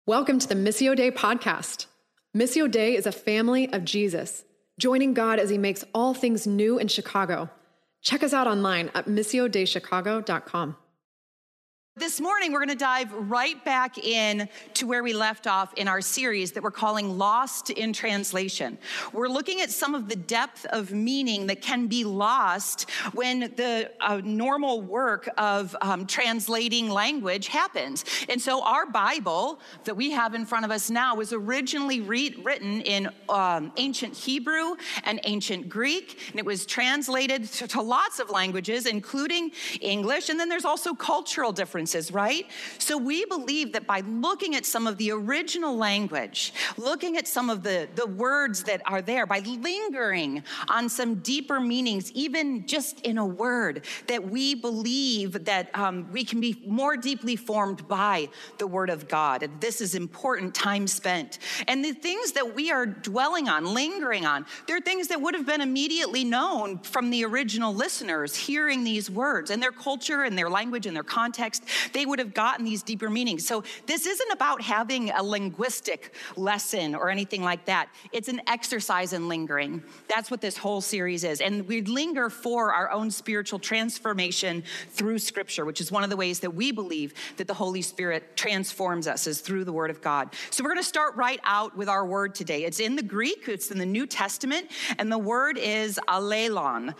Welcome to the Missio Dei podcast. Missio Dei is a family of Jesus, joining God as he makes all things new in Chicago. Check us out online at missiodeichicago.com. This morning, we're going to dive right back in to where we left off in our series that we're calling Lost in Translation. We're looking at some of the depth of meaning that can be lost when the normal work of translating language happens. And so our Bible that we have in front of us now was originally written in ancient Hebrew and ancient Greek, and it was translated to lots of languages, including English, and then there's also cultural differences. Right? So we believe that by looking at some of the original language, looking at some of the words that are there, by lingering on some deeper meanings, even just in a word, that we believe that we can be more deeply formed by the Word of God. And this is important time spent. And the things that we are dwelling on, lingering on, they're things that would have been immediately known from the original listeners hearing these words and their culture and their language and their context. They would have gotten these deeper meanings. So this isn't about having a linguistic lesson or anything like that. It's an exercise in lingering. That's what this whole series is. And we linger for our own spiritual transformation through Scripture, which is one of the ways that we believe that the Holy Spirit transforms us, is through the Word of God. So we're going to start right out with our word today. It's in the Greek, it's in the New Testament, and the word is alelon,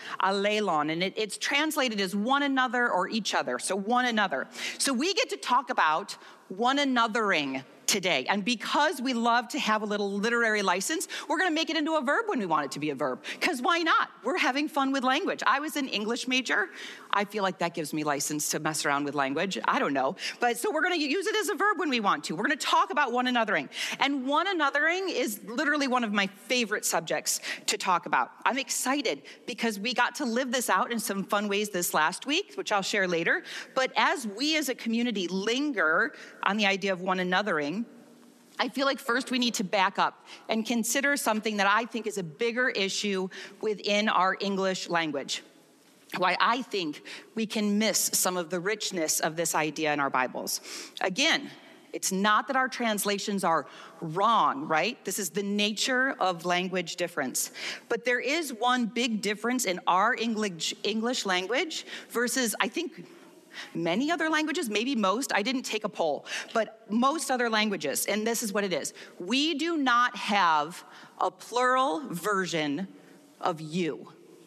and it's translated as one another or each other, so one another. So we get to talk about one anothering today. And because we love to have a little literary license, we're going to make it into a verb when we want it to be a verb. Because why not? We're having fun with language. I was an English major. I feel like that gives me license to mess around with language. I don't know. But so we're going to use it as a verb when we want to. We're going to talk about one anothering. And one anothering is literally one of my favorite subjects to talk about. I'm excited because we got to live this out in some fun ways this last week, which I'll share later. But as we as a community linger on the idea of one anothering, I feel like first we need to back up and consider something that I think is a bigger issue within our English language. Why I think we can miss some of the richness of this idea in our Bibles. Again, it's not that our translations are wrong, right? This is the nature of language difference. But there is one big difference in our English language versus, I think, many other languages, maybe most. I didn't take a poll, but most other languages, and this is what it is. We do not have a plural version of you.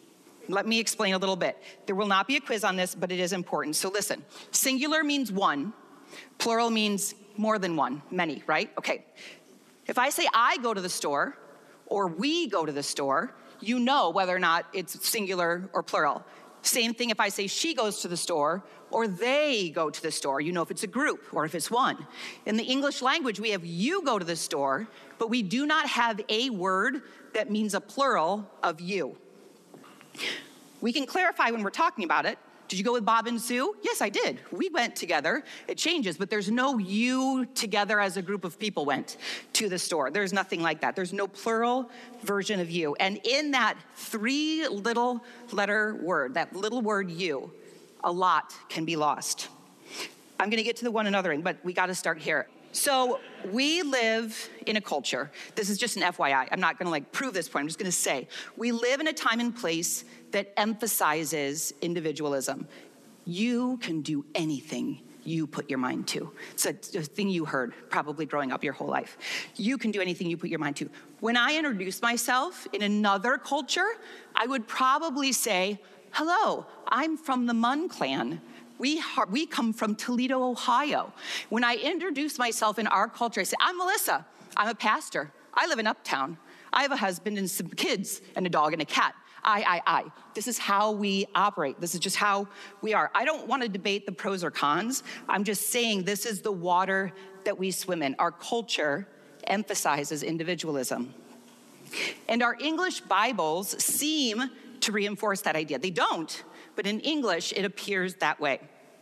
Let me explain a little bit. There will not be a quiz on this, but it is important. So listen, singular means one, plural means more than one, many, right? Okay. If I say I go to the store or we go to the store, you know whether or not it's singular or plural. Same thing if I say she goes to the store or they go to the store. You know if it's a group or if it's one. In the English language, we have you go to the store, but we do not have a word that means a plural of you. We can clarify when we're talking about it. Did you go with Bob and Sue? Yes, I did. We went together. It changes, but there's no you together as a group of people went to the store. There's nothing like that. There's no plural version of you. And in that three little letter word, that little word you, a lot can be lost. I'm going to get to the one anothering, but we got to start here. So we live in a culture. This is just an FYI. I'm not going to prove this point. I'm just going to say we live in a time and place that emphasizes individualism. You can do anything you put your mind to. It's a thing you heard probably growing up your whole life. You can do anything you put your mind to. When I introduce myself in another culture, I would probably say, hello, I'm from the Munn clan. We come from Toledo, Ohio. When I introduce myself in our culture, I say, I'm Melissa. I'm a pastor. I live in Uptown. I have a husband and some kids and a dog and a cat. I. This is how we operate. This is just how we are. I don't want to debate the pros or cons. I'm just saying this is the water that we swim in. Our culture emphasizes individualism. And our English Bibles seem to reinforce that idea. They don't, but in English, it appears that way.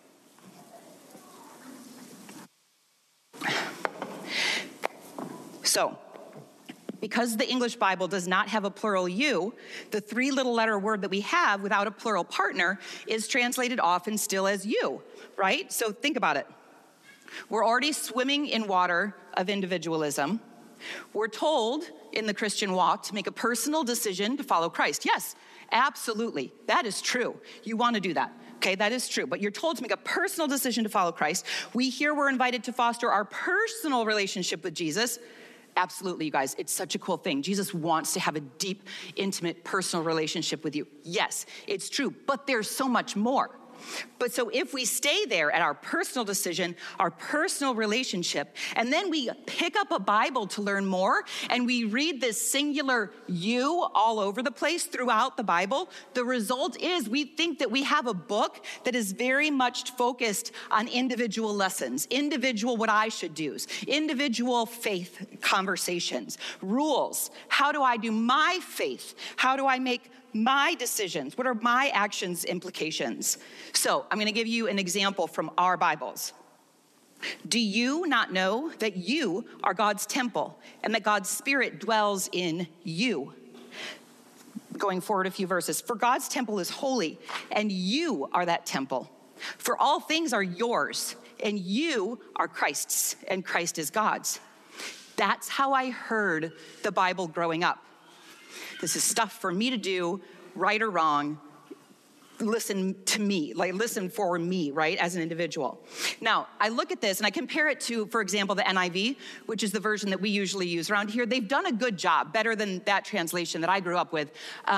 So, because the English Bible does not have a plural you, the three little letter word that we have without a plural partner is translated often still as you, right? So think about it. We're already swimming in water of individualism. We're told in the Christian walk to make a personal decision to follow Christ. Yes, absolutely. That is true. You want to do that. Okay, that is true. But you're told to make a personal decision to follow Christ. We here we're invited to foster our personal relationship with Jesus. Absolutely, you guys. It's such a cool thing. Jesus wants to have a deep, intimate, personal relationship with you. Yes, it's true. But there's so much more. But so if we stay there at our personal decision, our personal relationship, and then we pick up a Bible to learn more, and we read this singular you all over the place throughout the Bible, the result is we think that we have a book that is very much focused on individual lessons, individual what I should do, individual faith conversations, rules. How do I do my faith? How do I make my decisions? What are my actions implications? So I'm going to give you an example from our Bibles. Do you not know that you are God's temple and that God's Spirit dwells in you? Going forward a few verses. For God's temple is holy, and you are that temple. For all things are yours, and you are Christ's, and Christ is God's. That's how I heard the Bible growing up. This is stuff for me to do, right or wrong. Listen to me, like listen for me, right, as an individual. Now, I look at this and I compare it to, for example, the NIV, which is the version that we usually use around here. They've done a good job, better than that translation that I grew up with.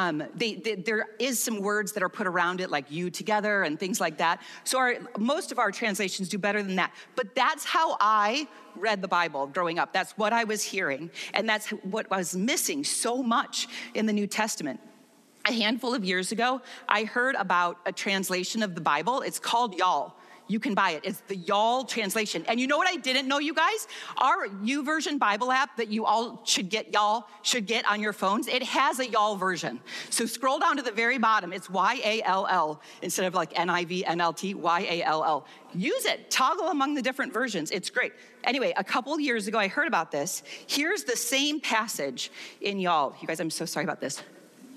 There is some words that are put around it, like you together and things like that. So most of our translations do better than that. But that's how I read the Bible growing up. That's what I was hearing. And that's what was missing so much in the New Testament. A handful of years ago, I heard about a translation of the Bible. It's called Y'all. You can buy it. It's the Y'all translation. And you know what I didn't know, you guys? Our YouVersion Bible app that you all should get, y'all should get on your phones, it has a Y'all version. So scroll down to the very bottom. It's YALL instead of like NIV, NLT, YALL. Use it. Toggle among the different versions. It's great. Anyway, a couple of years ago, I heard about this. Here's the same passage in Y'all. You guys, I'm so sorry about this.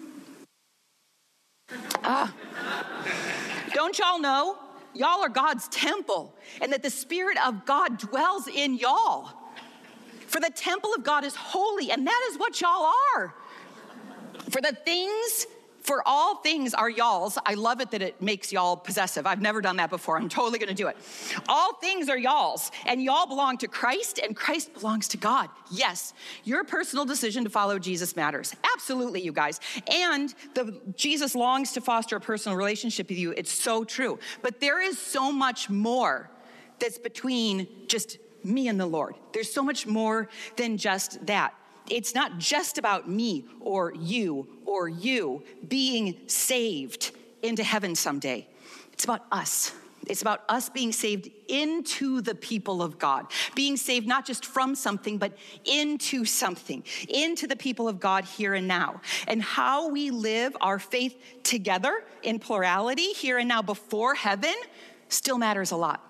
Don't y'all know? Y'all are God's temple, and that the Spirit of God dwells in y'all. For the temple of God is holy, and that is what y'all are. For all things are y'all's. I love it that it makes y'all possessive. I've never done that before. I'm totally going to do it. All things are y'all's, and y'all belong to Christ, and Christ belongs to God. Yes, your personal decision to follow Jesus matters. Absolutely, you guys. And Jesus longs to foster a personal relationship with you. It's so true. But there is so much more that's between just me and the Lord. There's so much more than just that. It's not just about me or you being saved into heaven someday. It's about us. It's about us being saved into the people of God, being saved not just from something, but into something, into the people of God here and now. And how we live our faith together in plurality here and now before heaven still matters a lot.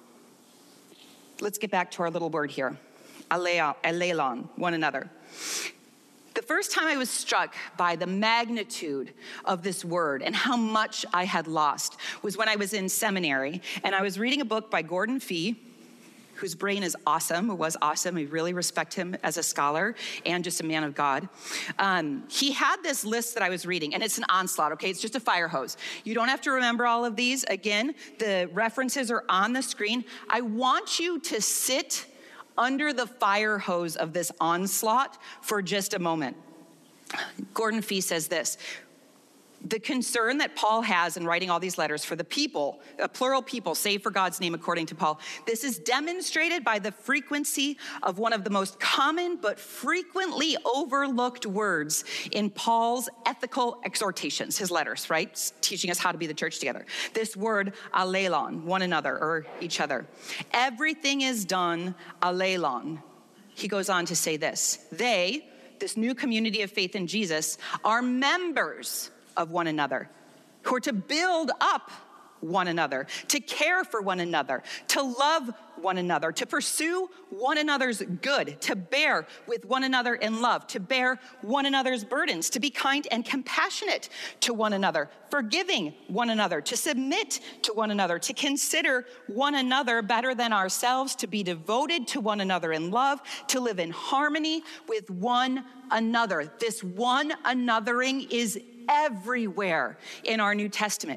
Let's get back to our little word here. Alelon, one another. The first time I was struck by the magnitude of this word and how much I had lost was when I was in seminary, and I was reading a book by Gordon Fee, whose brain is awesome, or was awesome. I really respect him as a scholar and just a man of God. He had this list that I was reading, and it's an onslaught, okay? It's just a fire hose. You don't have to remember all of these. Again, the references are on the screen. I want you to sit under the fire hose of this onslaught for just a moment. Gordon Fee says this: the concern that Paul has in writing all these letters for the people, a plural people, saved for God's name according to Paul, this is demonstrated by the frequency of one of the most common but frequently overlooked words in Paul's ethical exhortations, his letters, right? Teaching us how to be the church together. This word, alelon, one another or each other. Everything is done alelon. He goes on to say this: they, this new community of faith in Jesus, are members of one another, who are to build up one another, to care for one another, to love one another, to pursue one another's good, to bear with one another in love, to bear one another's burdens, to be kind and compassionate to one another, forgiving one another, to submit to one another, to consider one another better than ourselves, to be devoted to one another in love, to live in harmony with one another. This one anothering is everywhere in our New Testament.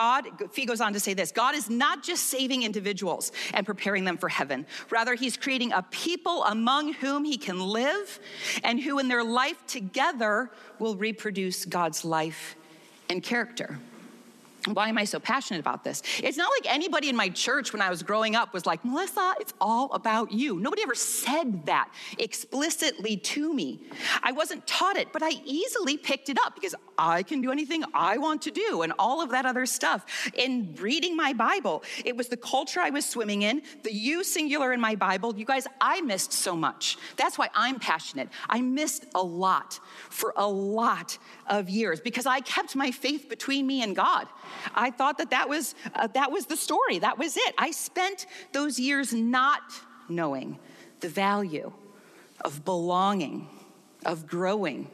Fee goes on to say this: God is not just saving individuals and preparing them for heaven. Rather, he's creating a people among whom he can live and who in their life together will reproduce God's life and character. Why am I so passionate about this? It's not like anybody in my church when I was growing up was like, Melissa, it's all about you. Nobody ever said that explicitly to me. I wasn't taught it, but I easily picked it up because I can do anything I want to do and all of that other stuff. In reading my Bible, it was the culture I was swimming in, the you singular in my Bible. You guys, I missed so much. That's why I'm passionate. I missed a lot for a lot of years because I kept my faith between me and God. I thought that was the story. That was it. I spent those years not knowing the value of belonging, of growing,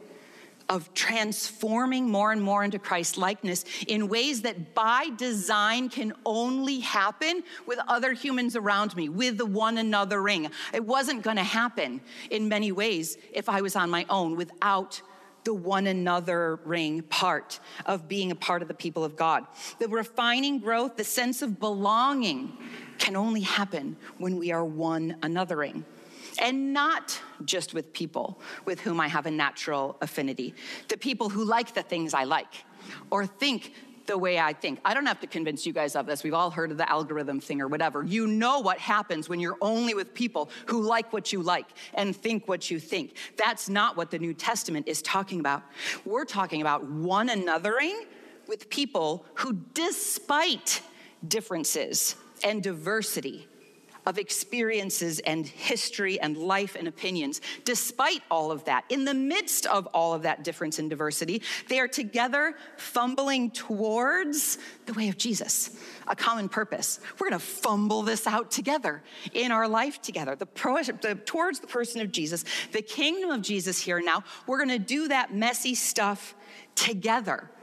of transforming more and more into Christ likeness in ways that by design can only happen with other humans around me, with the one anothering. It wasn't going to happen in many ways if I was on my own without the one anothering part of being a part of the people of God. The refining growth, the sense of belonging can only happen when we are one anothering. And not just with people with whom I have a natural affinity, the people who like the things I like or think the way I think. I don't have to convince you guys of this. We've all heard of the algorithm thing or whatever. You know what happens when you're only with people who like what you like and think what you think. That's not what the New Testament is talking about. We're talking about one anothering with people who, despite differences and diversity of experiences and history and life and opinions, despite all of that, in the midst of all of that difference and diversity, they are together fumbling towards the way of Jesus, a common purpose. We're going to fumble this out together in our life together, towards the person of Jesus, the kingdom of Jesus here and now. We're going to do that messy stuff together,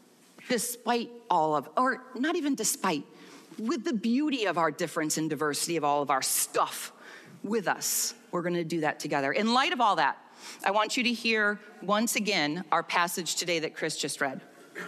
despite all of, or not even despite, with the beauty of our difference and diversity of all of our stuff with us. We're going to do that together. In light of all that, I want you to hear once again our passage today that Chris just read.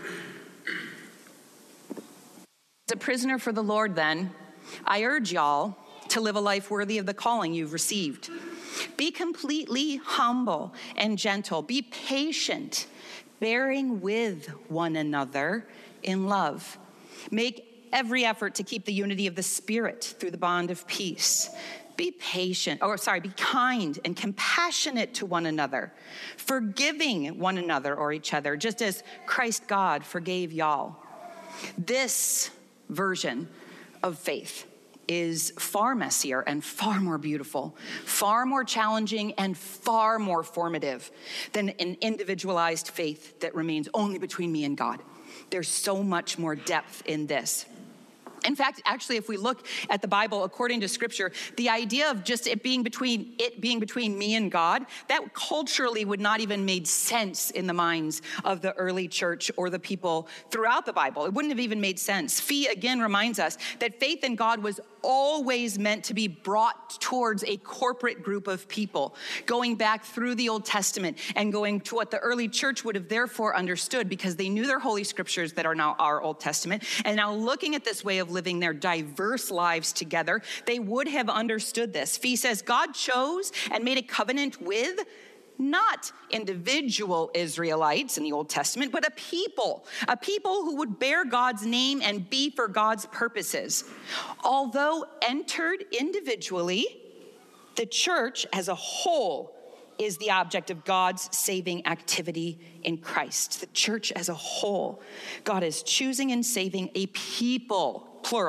As a prisoner for the Lord, then, I urge y'all to live a life worthy of the calling you've received. Be completely humble and gentle. Be patient, bearing with one another in love. Make every effort to keep the unity of the Spirit through the bond of peace. Be kind and compassionate to one another, forgiving one another or each other, just as Christ God forgave y'all. This version of faith is far messier and far more beautiful, far more challenging and far more formative than an individualized faith that remains only between me and God. There's so much more depth in this. In fact, actually, if we look at the Bible according to Scripture, the idea of just it being between me and God, that culturally would not even made sense in the minds of the early church or the people throughout the Bible. It wouldn't have even made sense. Fee again reminds us that faith in God was always meant to be brought towards a corporate group of people, going back through the Old Testament and going to what the early church would have therefore understood because they knew their holy scriptures that are now our Old Testament. And now looking at this way of living their diverse lives together, they would have understood this. Fee says, God chose and made a covenant with not individual Israelites in the Old Testament, but a people who would bear God's name and be for God's purposes. Although entered individually, the church as a whole is the object of God's saving activity in Christ. The church as a whole, God is choosing and saving a people, plural,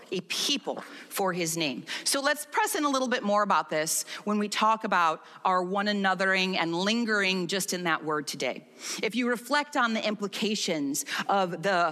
a people for his name. So let's press in a little bit more about this when we talk about our one anothering and lingering just in that word today. If you reflect on the implications of the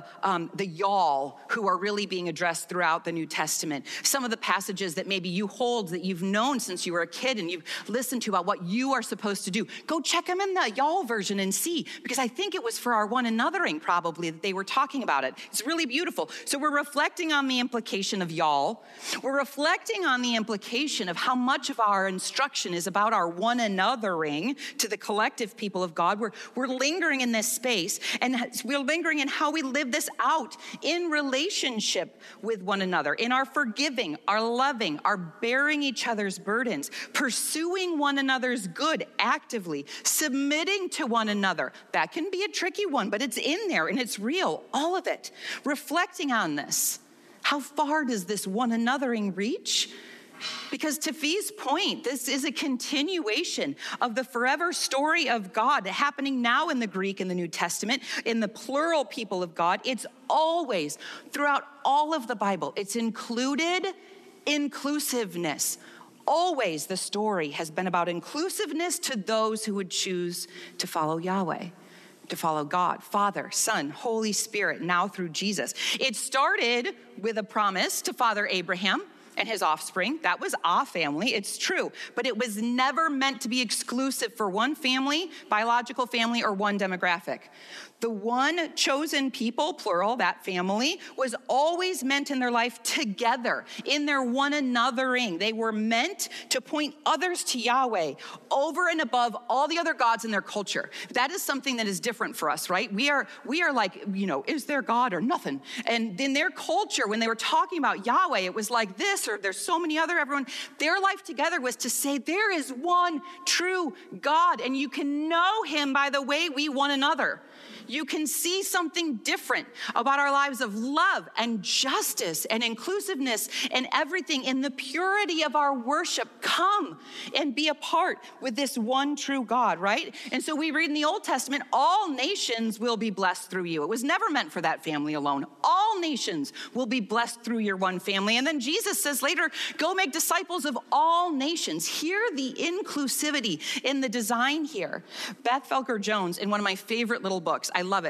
y'all who are really being addressed throughout the New Testament, some of the passages that maybe you hold that you've known since you were a kid and you've listened to about what you are supposed to do, go check them in the y'all version and see, because I think it was for our one anothering probably that they were talking about it. It's really beautiful. So we're reflecting on the implication of y'all. We're reflecting on the implication of how much of our instruction is about our one anothering to the collective people of God. We're lingering in this space, and we're lingering in how we live this out in relationship with one another, in our forgiving, our loving, our bearing each other's burdens, pursuing one another's good actively, submitting to one another. That can be a tricky one, but it's in there and it's real, all of it. Reflecting on this. How far does this one anothering reach? Because to Fee's point, this is a continuation of the forever story of God happening now in the Greek and the New Testament, in the plural people of God. It's always, throughout all of the Bible, it's included inclusiveness. Always the story has been about inclusiveness to those who would choose to follow Yahweh, to follow God, Father, Son, Holy Spirit, now through Jesus. It started with a promise to Father Abraham and his offspring. That was a family, it's true. But it was never meant to be exclusive for one family, biological family, or one demographic. The one chosen people, plural, that family, was always meant in their life together, in their one anothering. They were meant to point others to Yahweh over and above all the other gods in their culture. That is something that is different for us, right? We are like, is there God or nothing? And in their culture, when they were talking about Yahweh, it was like this, or there's so many other, everyone. Their life together was to say there is one true God, and you can know him by the way we one another. You can see something different about our lives of love and justice and inclusiveness and everything in the purity of our worship. Come and be a part with this one true God, right? And so we read in the Old Testament, all nations will be blessed through you. It was never meant for that family alone. All nations will be blessed through your one family. And then Jesus says later, go make disciples of all nations. Hear the inclusivity in the design here. Beth Felker Jones, in one of my favorite little books, I love it.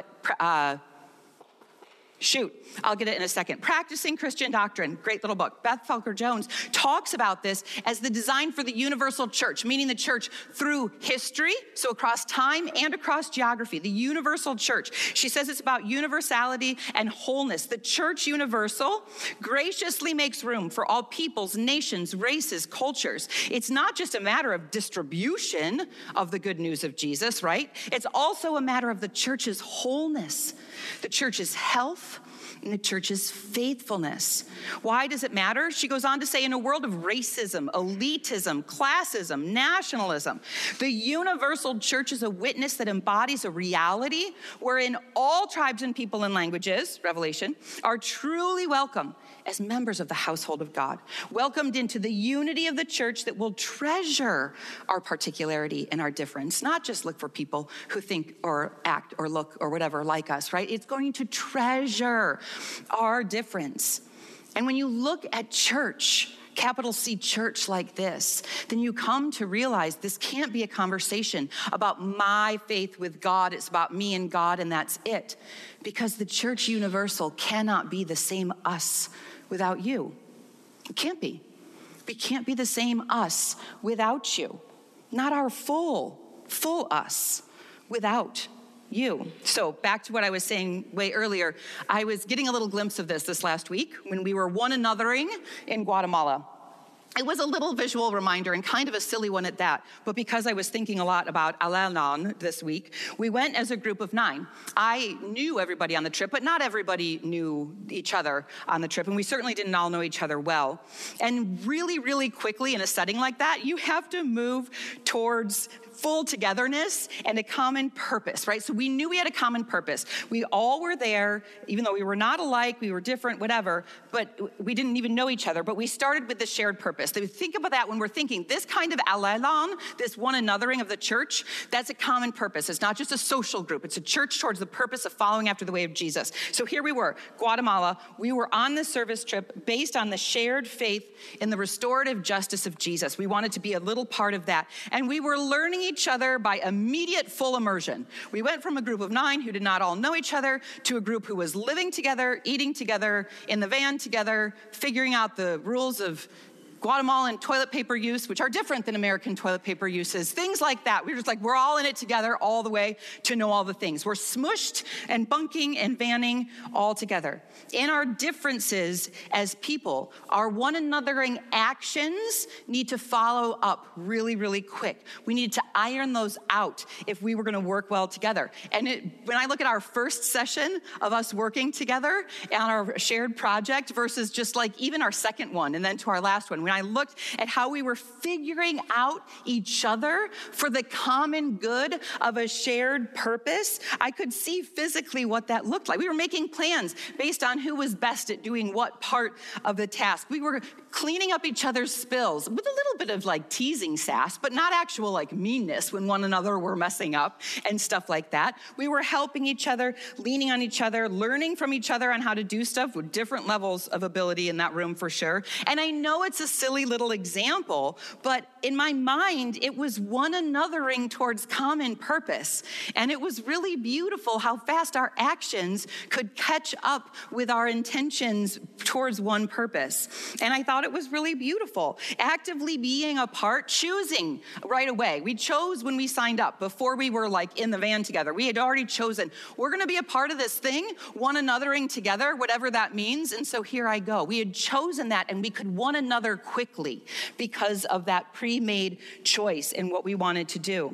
I'll get it in a second. Practicing Christian Doctrine, great little book. Beth Felker Jones talks about this as the design for the universal church, meaning the church through history, so across time and across geography, the universal church. She says it's about universality and wholeness. The church universal graciously makes room for all peoples, nations, races, cultures. It's not just a matter of distribution of the good news of Jesus, right? It's also a matter of the church's wholeness, the church's health, and the church's faithfulness. Why does it matter? She goes on to say, in a world of racism, elitism, classism, nationalism, the universal church is a witness that embodies a reality wherein all tribes and people and languages, Revelation, are truly welcome as members of the household of God, welcomed into the unity of the church that will treasure our particularity and our difference, not just look for people who think or act or look or whatever like us, right? It's going to treasure our difference. And when you look at church, capital C church like this, then you come to realize this can't be a conversation about my faith with God. It's about me and God, and that's it. Because the church universal cannot be the same us without you. It can't be. We can't be the same us without you. Not our full us without you. So back to what I was saying way earlier, I was getting a little glimpse of this last week when we were one anothering in Guatemala. It was a little visual reminder and kind of a silly one at that, but because I was thinking a lot about Alanon this week, we went as a group of 9. I knew everybody on the trip, but not everybody knew each other on the trip, and we certainly didn't all know each other well. And really, really quickly in a setting like that, you have to move towards full togetherness and a common purpose, right? So we knew we had a common purpose. We all were there, even though we were not alike, we were different, whatever, but we didn't even know each other, but we started with the shared purpose. purpose. Think about that when we're thinking this kind of allelon, this one anothering of the church, that's a common purpose. It's not just a social group. It's a church towards the purpose of following after the way of Jesus. So here we were, Guatemala. We were on this service trip based on the shared faith in the restorative justice of Jesus. We wanted to be a little part of that. And we were learning each other by immediate full immersion. We went from a group of 9 who did not all know each other to a group who was living together, eating together, in the van together, figuring out the rules of Guatemalan toilet paper use, which are different than American toilet paper uses, things like that. We were just like, we're all in it together all the way to know all the things. We're smushed and bunking and vanning all together. In our differences as people, our one anothering actions need to follow up really, really quick. We need to iron those out if we were going to work well together. And when I look at our first session of us working together on our shared project versus just like even our second one and then to our last one, when I looked at how we were figuring out each other for the common good of a shared purpose, I could see physically what that looked like. We were making plans based on who was best at doing what part of the task. We were cleaning up each other's spills with a little bit of like teasing sass, but not actual like meanness when one another were messing up and stuff like that. We were helping each other, leaning on each other, learning from each other on how to do stuff with different levels of ability in that room for sure. And I know it's a silly little example, but in my mind, it was one anothering towards common purpose. And it was really beautiful how fast our actions could catch up with our intentions towards one purpose. And I thought it was really beautiful. Actively being a part, choosing right away. We chose when we signed up, before we were like in the van together. We had already chosen, we're going to be a part of this thing, one anothering together, whatever that means. And so here I go. We had chosen that, and we could one another quickly because of that pre-made choice in what we wanted to do.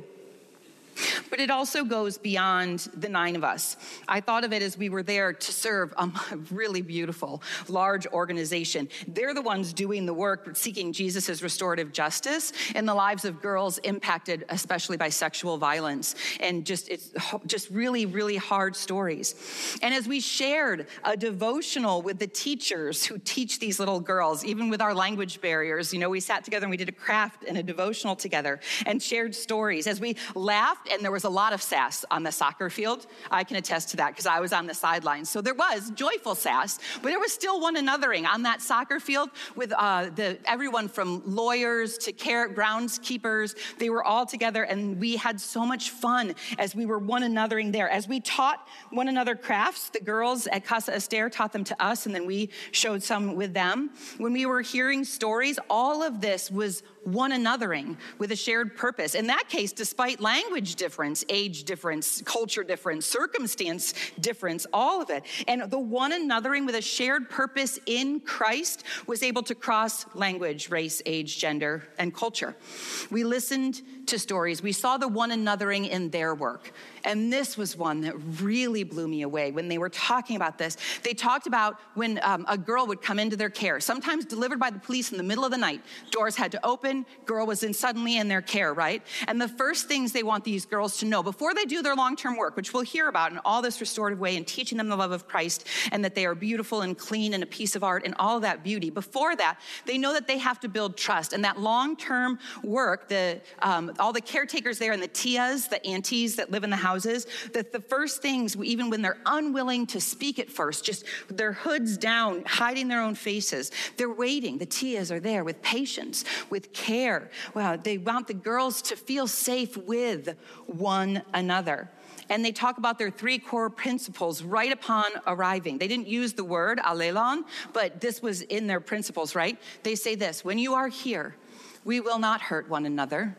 But it also goes beyond the 9 of us. I thought of it as we were there to serve a really beautiful, large organization. They're the ones doing the work, seeking Jesus' restorative justice in the lives of girls impacted, especially by sexual violence. And it's just really, really hard stories. And as we shared a devotional with the teachers who teach these little girls, even with our language barriers, we sat together and we did a craft and a devotional together and shared stories. As we laughed, and there was a lot of sass on the soccer field. I can attest to that because I was on the sidelines. So there was joyful sass, but there was still one anothering on that soccer field with everyone from lawyers to groundskeepers. They were all together, and we had so much fun as we were one anothering there. As we taught one another crafts, the girls at Casa Esther taught them to us, and then we showed some with them. When we were hearing stories, all of this was one anothering with a shared purpose. In that case, despite language difference, age difference, culture difference, circumstance difference, all of it. And the one anothering with a shared purpose in Christ was able to cross language, race, age, gender, and culture. We listened to stories. We saw the one anothering in their work. And this was one that really blew me away when they were talking about this. They talked about when a girl would come into their care, sometimes delivered by the police in the middle of the night. Doors had to open, girl was suddenly in their care, right? And the first things they want these girls to know before they do their long-term work, which we'll hear about in all this restorative way and teaching them the love of Christ and that they are beautiful and clean and a piece of art and all of that beauty. Before that, they know that they have to build trust. And that long-term work, all the caretakers there and the tias, the aunties that live in the houses, that the first things, even when they're unwilling to speak at first, just their hoods down, hiding their own faces, they're waiting. The tias are there with patience, with care. Well, they want the girls to feel safe with one another. And they talk about their 3 core principles right upon arriving. They didn't use the word allelon, but this was in their principles, right? They say this: when you are here, we will not hurt one another.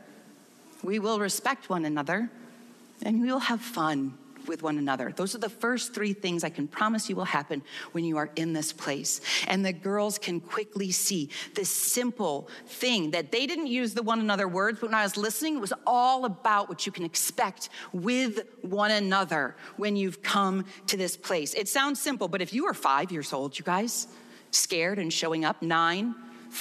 We will respect one another, and we will have fun with one another. Those are the first 3 things I can promise you will happen when you are in this place. And the girls can quickly see this simple thing that they didn't use the one another words, but when I was listening, it was all about what you can expect with one another when you've come to this place. It sounds simple, but if you are 5 years old, you guys, scared and showing up, 9,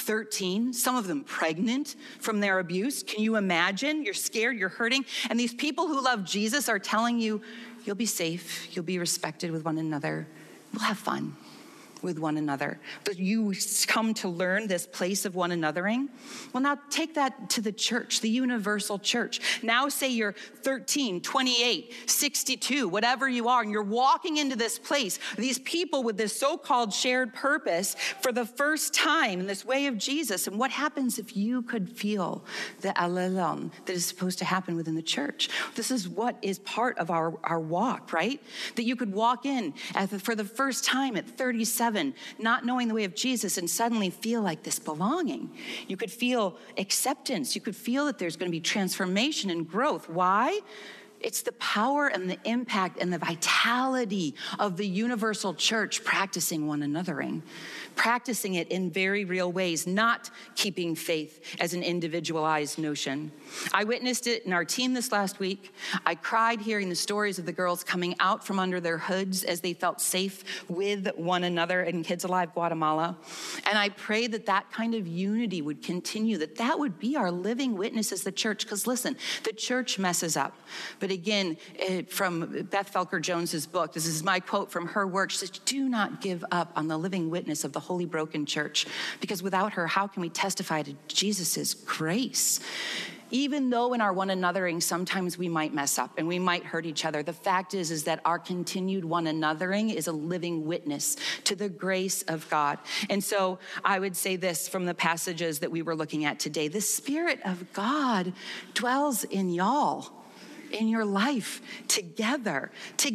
13, some of them pregnant from their abuse. Can you imagine? You're scared, you're hurting. And these people who love Jesus are telling you, you'll be safe, you'll be respected with one another, we'll have fun. with one another. But you come to learn this place of one anothering. Well, now take that to the church, the universal church. Now say you're 13, 28, 62, whatever you are, and you're walking into this place, these people with this so-called shared purpose for the first time in this way of Jesus. And what happens if you could feel the alelon that is supposed to happen within the church? This is what is part of our walk, right? That you could walk in for the first time at 37, not knowing the way of Jesus, and suddenly feel like this belonging. You could feel acceptance. You could feel that there's going to be transformation and growth. Why? It's the power and the impact and the vitality of the universal church practicing one anothering, practicing it in very real ways, not keeping faith as an individualized notion. I witnessed it in our team this last week. I cried hearing the stories of the girls coming out from under their hoods as they felt safe with one another in Kids Alive Guatemala. And I prayed that that kind of unity would continue, that would be our living witness as the church. Because listen, the church messes up. But again, from Beth Felker Jones's book, this is my quote from her work. She says, do not give up on the living witness of the holy broken church, because without her, how can we testify to Jesus's grace? Even though in our one anothering, sometimes we might mess up and we might hurt each other, the fact is that our continued one anothering is a living witness to the grace of God. And so I would say this from the passages that we were looking at today: the Spirit of God dwells in y'all, in your life, together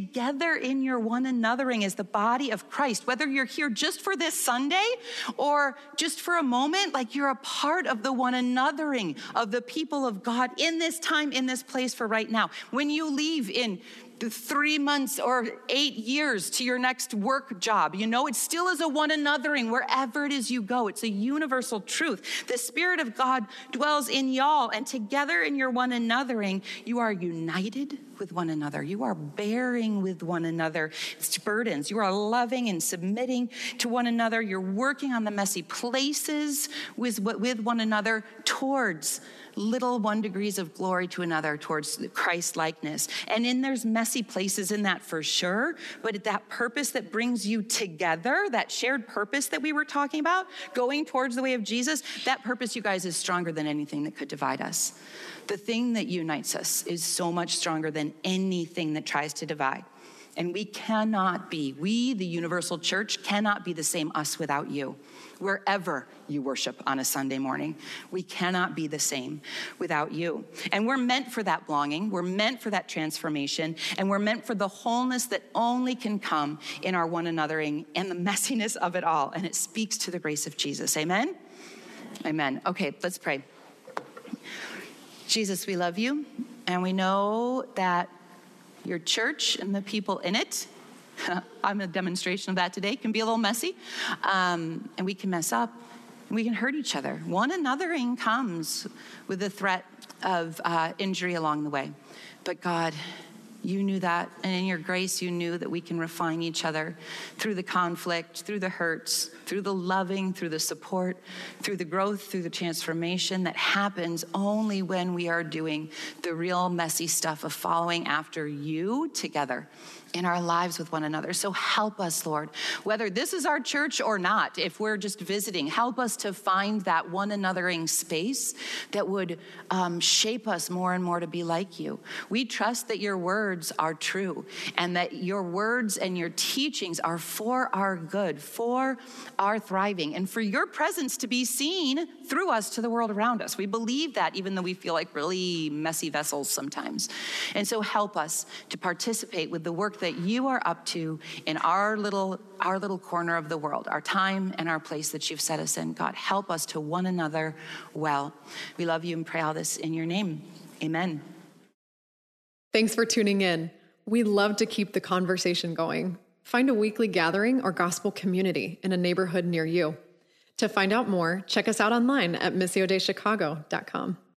in your one anothering as the body of Christ. Whether you're here just for this Sunday or just for a moment, like you're a part of the one anothering of the people of God in this time, in this place for right now. When you leave in 3 months or 8 years to your next work job, it still is a one anothering wherever it is you go. It's a universal truth. The Spirit of God dwells in y'all, and together in your one anothering, you are united with one another. You are bearing with one another its burdens. You are loving and submitting to one another. You're working on the messy places with one another towards little 1 degrees of glory to another, towards Christ likeness. And there's messy places in that for sure, but that purpose that brings you together, that shared purpose that we were talking about, going towards the way of Jesus, that purpose, you guys, is stronger than anything that could divide us. The thing that unites us is so much stronger than anything that tries to divide. And we, the universal church, cannot be the same us without you. Wherever you worship on a Sunday morning, we cannot be the same without you. And we're meant for that belonging. We're meant for that transformation. And we're meant for the wholeness that only can come in our one anothering and the messiness of it all. And it speaks to the grace of Jesus. Amen? Amen. Okay, let's pray. Jesus, we love you. And we know that your church and the people in it, I'm a demonstration of that today, can be a little messy, and we can mess up, and we can hurt each other. One anothering comes with the threat of injury along the way. But God, you knew that, and in your grace, you knew that we can refine each other through the conflict, through the hurts, through the loving, through the support, through the growth, through the transformation that happens only when we are doing the real messy stuff of following after you together in our lives with one another. So help us, Lord, whether this is our church or not, if we're just visiting, help us to find that one anothering space that would shape us more and more to be like you. We trust that your words are true, and that your words and your teachings are for our good, for our thriving, and for your presence to be seen through us to the world around us. We believe that, even though we feel like really messy vessels sometimes. And so help us to participate with the work that you are up to in our little corner of the world, our time and our place that you've set us in. God, help us to one another well. We love you and pray all this in your name. Amen. Thanks for tuning in. We love to keep the conversation going. Find a weekly gathering or gospel community in a neighborhood near you. To find out more, check us out online at missiodaychicago.com.